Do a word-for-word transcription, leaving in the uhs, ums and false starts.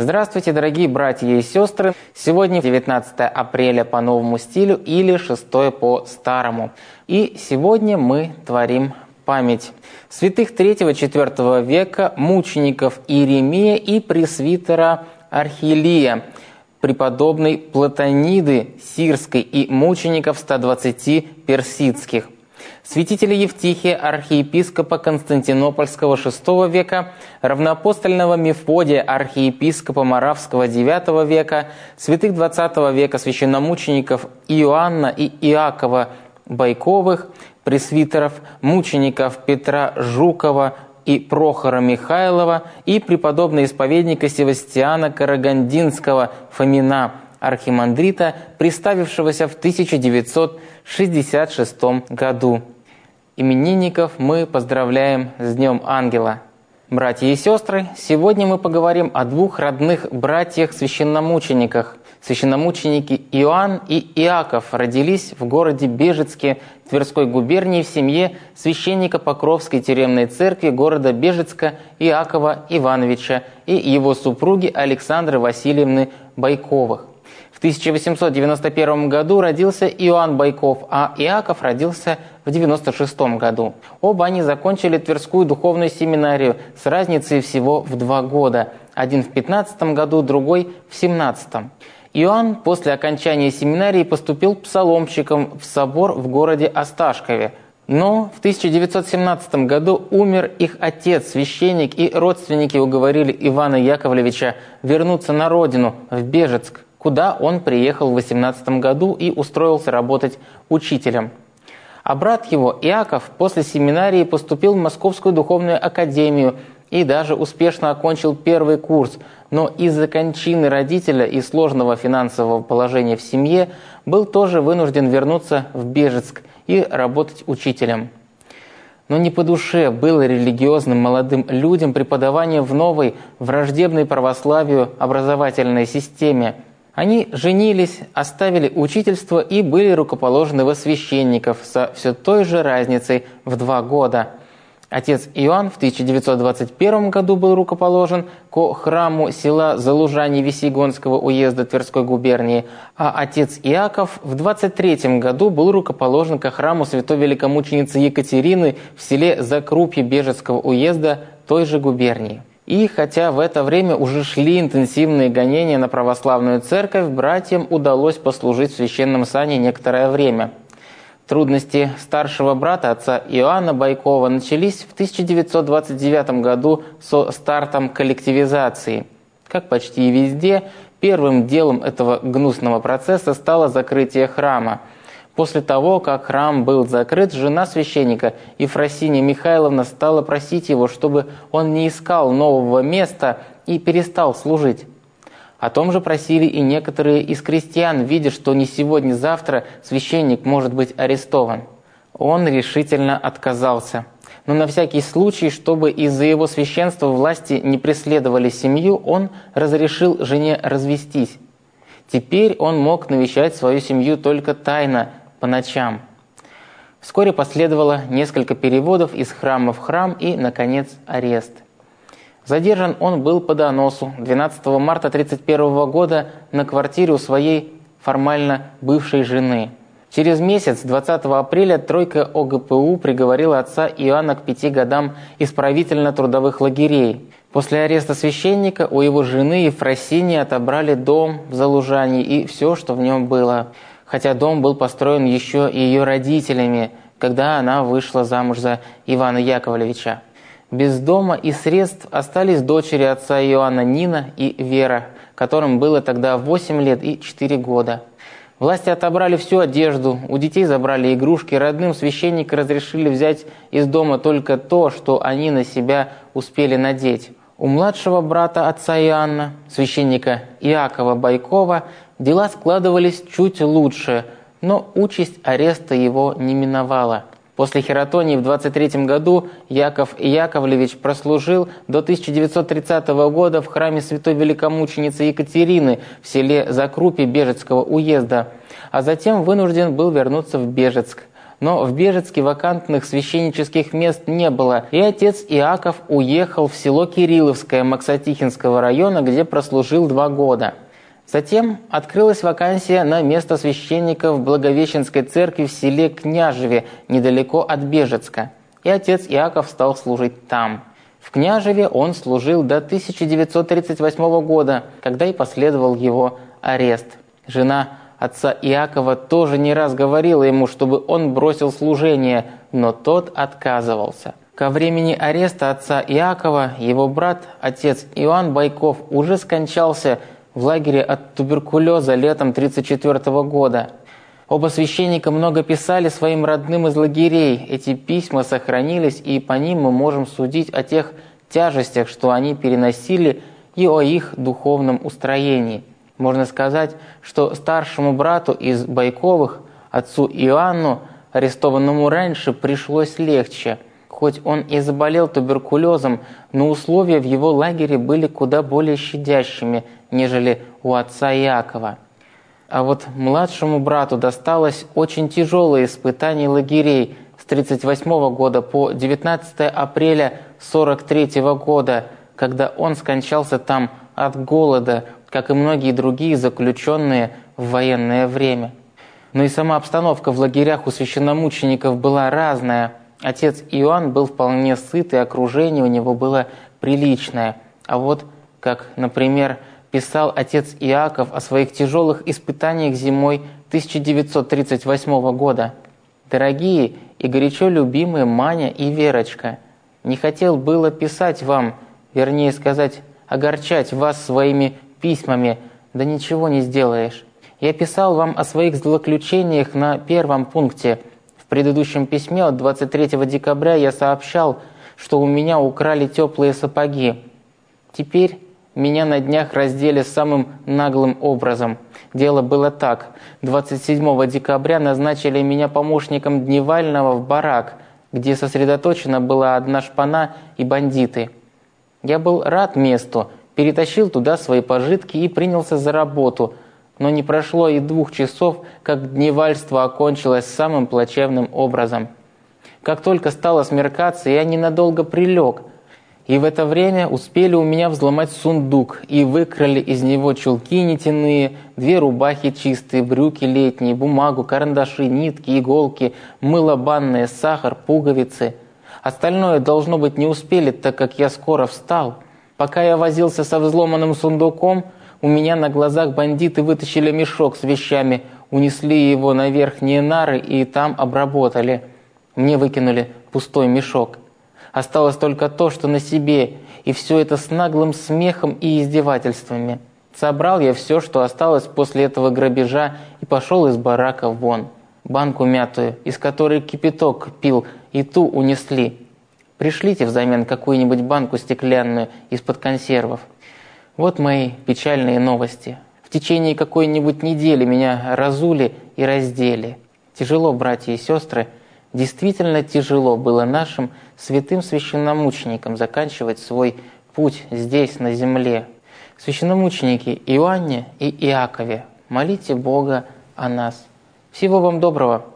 Здравствуйте, дорогие братья и сестры! Сегодня девятнадцатое апреля по новому стилю или шестое по старому. И сегодня мы творим память святых третьего-четвёртого века, мучеников Иеремия и пресвитера Архилия, преподобной Платониды Сирской и мучеников ста двадцати персидских, святителя Евтихия, архиепископа Константинопольского шестого века, равноапостольного Мефодия, архиепископа Моравского девятого века, святых двадцатого века, священномучеников Иоанна и Иакова Байковых, пресвитеров, мучеников Петра Жукова и Прохора Михайлова и преподобного исповедника Севастиана Карагандинского Фомина, архимандрита, приставившегося в тысяча девятьсот шестьдесят шестом году. Именинников мы поздравляем с Днем Ангела. Братья и сестры, сегодня мы поговорим о двух родных братьях-священномучениках. Священномученики Иоанн и Иаков родились в городе Бежецке Тверской губернии в семье священника Покровской тюремной церкви города Бежецка Иакова Ивановича и его супруги Александры Васильевны Байковых. В тысяча восемьсот девяносто первом году родился Иоанн Байков, а Иаков родился в девяносто шестом году. Оба они закончили Тверскую духовную семинарию с разницей всего в два года. Один в пятнадцатом году, другой в семнадцатом. Иоанн после окончания семинарии поступил псаломщиком в собор в городе Осташкове. Но в тысяча девятьсот семнадцатом году умер их отец, священник, и родственники уговорили Ивана Яковлевича вернуться на родину, в Бежецк, куда он приехал в восемнадцатом году и устроился работать учителем. А брат его, Иаков, после семинарии поступил в Московскую духовную академию и даже успешно окончил первый курс, но из-за кончины родителя и сложного финансового положения в семье был тоже вынужден вернуться в Бежецк и работать учителем. Но не по душе было религиозным молодым людям преподавание в новой, враждебной православию образовательной системе. Они женились, оставили учительство и были рукоположены во священников со все той же разницей в два года. Отец Иоанн в тысяча девятьсот двадцать первом году был рукоположен ко храму села Залужане Весьегонского уезда Тверской губернии, а отец Иаков в двадцать третьем году был рукоположен ко храму святой великомученицы Екатерины в селе Закрупье Бежецкого уезда той же губернии. И хотя в это время уже шли интенсивные гонения на православную церковь, братьям удалось послужить в священном сане некоторое время. Трудности старшего брата, отца Иоанна Байкова, начались в тысяча девятьсот двадцать девятом году со стартом коллективизации. Как почти везде, первым делом этого гнусного процесса стало закрытие храма. После того, как храм был закрыт, жена священника Ефросинья Михайловна стала просить его, чтобы он не искал нового места и перестал служить. О том же просили и некоторые из крестьян, видя, что не сегодня-завтра священник может быть арестован. Он решительно отказался. Но на всякий случай, чтобы из-за его священства власти не преследовали семью, он разрешил жене развестись. Теперь он мог навещать свою семью только тайно, по ночам. Вскоре последовало несколько переводов из храма в храм и, наконец, арест. Задержан он был по доносу двенадцатого марта тысяча девятьсот тридцать первого года на квартире у своей формально бывшей жены. Через месяц, двадцатого апреля, тройка О Г П У приговорила отца Иоанна к пяти годам исправительно-трудовых лагерей. После ареста священника у его жены Ефросинии отобрали дом в Залужане и все, что в нем было. Хотя дом был построен еще и ее родителями, когда она вышла замуж за Ивана Яковлевича. Без дома и средств остались дочери отца Иоанна Нина и Вера, которым было тогда восемь лет и четыре года. Власти отобрали всю одежду, у детей забрали игрушки, родным священника разрешили взять из дома только то, что они на себя успели надеть. У младшего брата отца Иоанна, священника Иакова Байкова, дела складывались чуть лучше, но участь ареста его не миновала. После хератонии в двадцать третьем году Яков Яковлевич прослужил до тысяча девятьсот тридцатого года в храме святой великомученицы Екатерины в селе Закрупье Бежецкого уезда, а затем вынужден был вернуться в Бежецк. Но в Бежецке вакантных священнических мест не было, и отец Иаков уехал в село Кирилловское Максатихинского района, где прослужил два года. Затем открылась вакансия на место священника в Благовещенской церкви в селе Княжеве, недалеко от Бежецка, и отец Иаков стал служить там. В Княжеве он служил до тысяча девятьсот тридцать восьмого года, когда и последовал его арест. Жена отца Иакова тоже не раз говорила ему, чтобы он бросил служение, но тот отказывался. Ко времени ареста отца Иакова его брат, отец Иоанн Байков, уже скончался в лагере от туберкулеза летом тысяча девятьсот тридцать четвёртого года. Оба священника много писали своим родным из лагерей. Эти письма сохранились, и по ним мы можем судить о тех тяжестях, что они переносили, и о их духовном устроении. Можно сказать, что старшему брату из Байковых, отцу Иоанну, арестованному раньше, пришлось легче. Хоть он и заболел туберкулезом, но условия в его лагере были куда более щадящими, нежели у отца Иакова. А вот младшему брату досталось очень тяжелое испытание лагерей с тридцать восьмого года по девятнадцатое апреля сорок третьего года, когда он скончался там от голода, как и многие другие заключенные в военное время. Но и сама обстановка в лагерях у священномучеников была разная. Отец Иоанн был вполне сыт, и окружение у него было приличное. А вот, как, например, писал отец Иаков о своих тяжелых испытаниях зимой тысяча девятьсот тридцать восьмого года. «Дорогие и горячо любимые Маня и Верочка, не хотел было писать вам, вернее сказать, огорчать вас своими письмами, да ничего не сделаешь. Я писал вам о своих злоключениях на первом пункте. В предыдущем письме от двадцать третьего декабря я сообщал, что у меня украли теплые сапоги. Теперь меня на днях раздели самым наглым образом. Дело было так. двадцать седьмого декабря назначили меня помощником дневального в барак, где сосредоточена была одна шпана и бандиты. Я был рад месту, перетащил туда свои пожитки и принялся за работу, но не прошло и двух часов, как дневальство окончилось самым плачевным образом. Как только стало смеркаться, я ненадолго прилег, и в это время успели у меня взломать сундук и выкрали из него чулки нитяные, две рубахи чистые, брюки летние, бумагу, карандаши, нитки, иголки, мыло банное, сахар, пуговицы. Остальное, должно быть, не успели, так как я скоро встал. Пока я возился со взломанным сундуком, у меня на глазах бандиты вытащили мешок с вещами, унесли его на верхние нары и там обработали. Мне выкинули пустой мешок. Осталось только то, что на себе, и все это с наглым смехом и издевательствами. Собрал я все, что осталось после этого грабежа, и пошел из барака вон. Банку мятую, из которой кипяток пил, и ту унесли. Пришлите взамен какую-нибудь банку стеклянную из-под консервов. Вот мои печальные новости. В течение какой-нибудь недели меня разули и раздели. Тяжело, братья и сестры, действительно тяжело было нашим святым священномученикам заканчивать свой путь здесь, на земле. Священномученики Иоанне и Иакове, молите Бога о нас. Всего вам доброго!